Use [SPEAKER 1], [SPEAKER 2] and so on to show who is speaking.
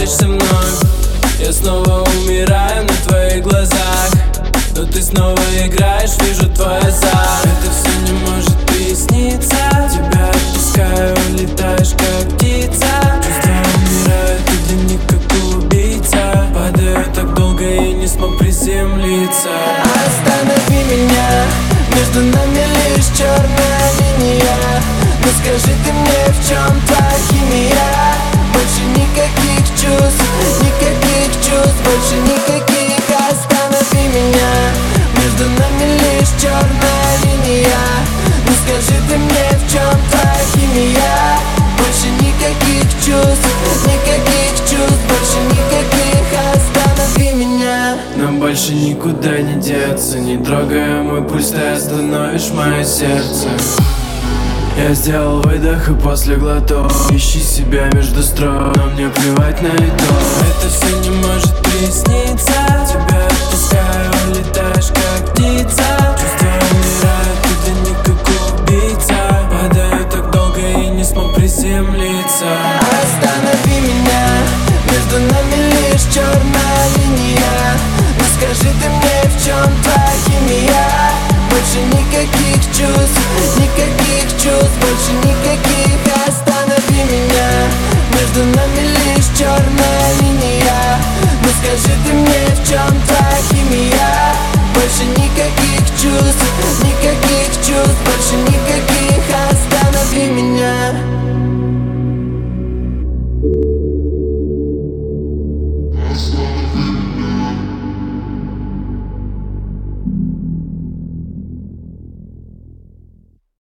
[SPEAKER 1] прожечься вновь. Я снова умираю на твоих глазах, но ты снова играешь, вижу твой азарт. Это все не может присниться. Тебя отпускаю, улетаешь как птица. Чувства умирают, и для них как убийца. Падаю так долго и не смог приземлиться.
[SPEAKER 2] Останови меня, между нами лишь черная линия. Но скажи ты мне, в чем та химия? Больше никаких чувств, больше никаких. Останови меня, между нами лишь черная линия. Но скажи ты мне, в чем та химия? Больше никаких чувств, больше никаких. Останови меня.
[SPEAKER 1] Нам больше никуда не деться. Не трогая мой пульс, ты остановишь мое сердце. Я сделал выдох и после глотов ищи себя между строк, но мне плевать на итог. Это все не может присниться. Тебя отпускаю, улетаешь как птица. Чувства умирают, и для них как убийца. Падаю так долго и не смог приземлиться.
[SPEAKER 2] Останови меня, между нами лишь черная линия. Но скажи ты мне, в чем та химия? Больше никаких чувств, больше никаких. Останови меня, между нами лишь черная линия. Но скажи ты мне, в чем та химия? Больше никаких чувств,